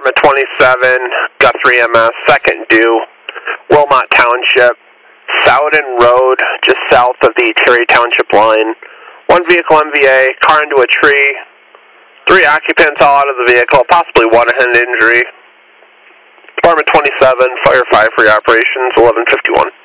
Department 27, Guthrie MS, second due, Wilmot Township, Soudan Road, just south of the Terry Township line. One vehicle MVA, car into a tree, 3 occupants all out of the vehicle, possibly one head injury. Department 27, Fire 5 for your operations, 1151.